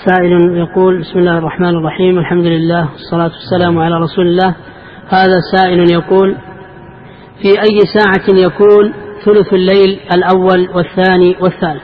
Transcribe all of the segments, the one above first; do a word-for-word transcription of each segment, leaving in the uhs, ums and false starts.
سائل يقول: بسم الله الرحمن الرحيم، الحمد لله والصلاة والسلام على رسول الله. هذا سائل يقول: في أي ساعة يكون ثلث الليل الأول والثاني والثالث؟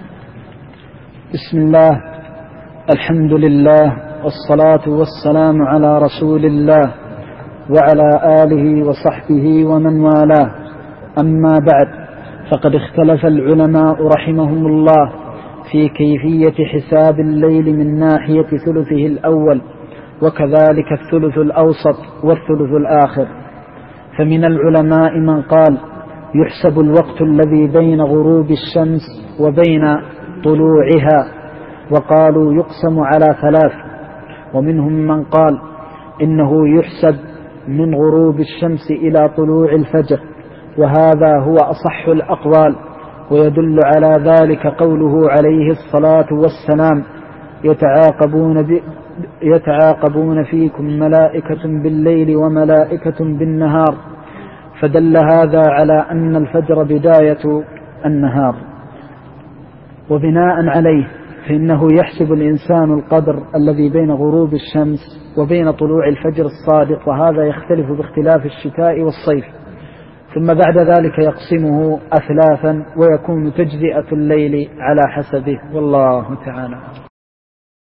بسم الله، الحمد لله والصلاة والسلام على رسول الله وعلى آله وصحبه ومن والاه. أما بعد، فقد اختلف العلماء رحمهم الله في كيفية حساب الليل من ناحية ثلثه الأول وكذلك الثلث الأوسط والثلث الآخر. فمن العلماء من قال يحسب الوقت الذي بين غروب الشمس وبين طلوعها، وقالوا يقسم على ثلاث. ومنهم من قال إنه يحسب من غروب الشمس إلى طلوع الفجر، وهذا هو أصح الأقوال، ويدل على ذلك قوله عليه الصلاة والسلام: يتعاقبون, ب... يتعاقبون فيكم ملائكة بالليل وملائكة بالنهار، فدل هذا على أن الفجر بداية النهار. وبناء عليه فإنه يحسب الإنسان القدر الذي بين غروب الشمس وبين طلوع الفجر الصادق، وهذا يختلف باختلاف الشتاء والصيف. ثم بعد ذلك يقسمه أثلاثا ويكون تجزئة الليل على حسبه، والله تعالى.